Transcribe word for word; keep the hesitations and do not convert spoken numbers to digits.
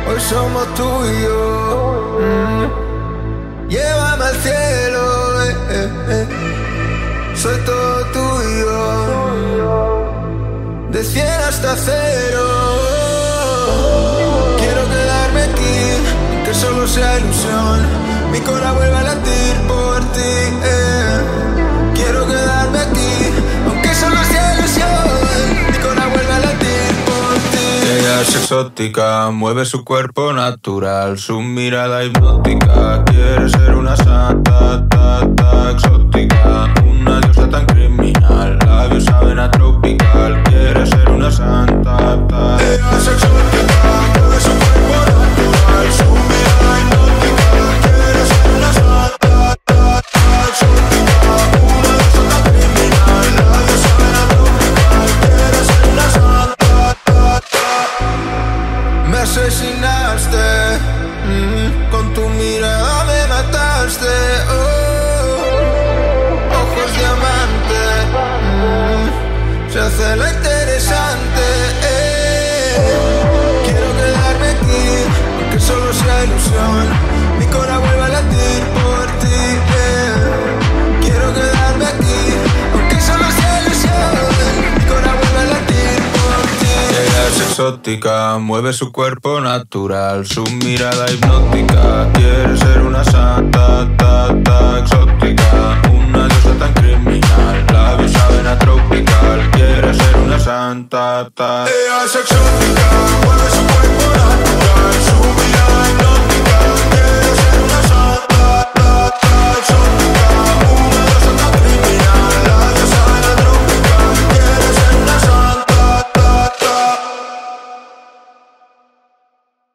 hoy somos tú y yo. Mm. Llévame al cielo, eh, eh, eh. Soy todo tuyo. De cien hasta cero. Quiero quedarme aquí, que solo sea ilusión. Mi corazón vuelve a latir por ti, eh. Quiero quedarme aquí, aunque solo sea ilusión. Mi corazón vuelve a latir por ti. Ella es exótica, mueve su cuerpo natural, su mirada hipnótica. Quiere ser una santa, ta, ta, exótica. Una diosa tan criminal, labios saben a tropical. Quiere ser una santa, ta. Ella es exótica, mueve su cuerpo natural, su mirada hipnótica. Quiere ser una santa, ta, ta, exótica. Una diosa tan criminal, labios saben a tropical. Quiere ser una santa, ta, ta. Me asesinaste, mm, con tu mirada me mataste, oh. Ojos diamante, mm, se hace lo interesante, eh. Quiero quedarme aquí, aunque solo sea ilusión. Mi corazón vuelve a latir por ti, eh. Quiero quedarme aquí, aunque solo sea ilusión. Mi corazón vuelve a latir por ti. Ella es exótica, mueve su cuerpo natural, su mirada hipnótica. Quiere ser una santa, ta, ta, exótica. Una diosa tan criminal, labios saben a tropical. Quiere ser una santa, ta. Ella es exótica, mueve su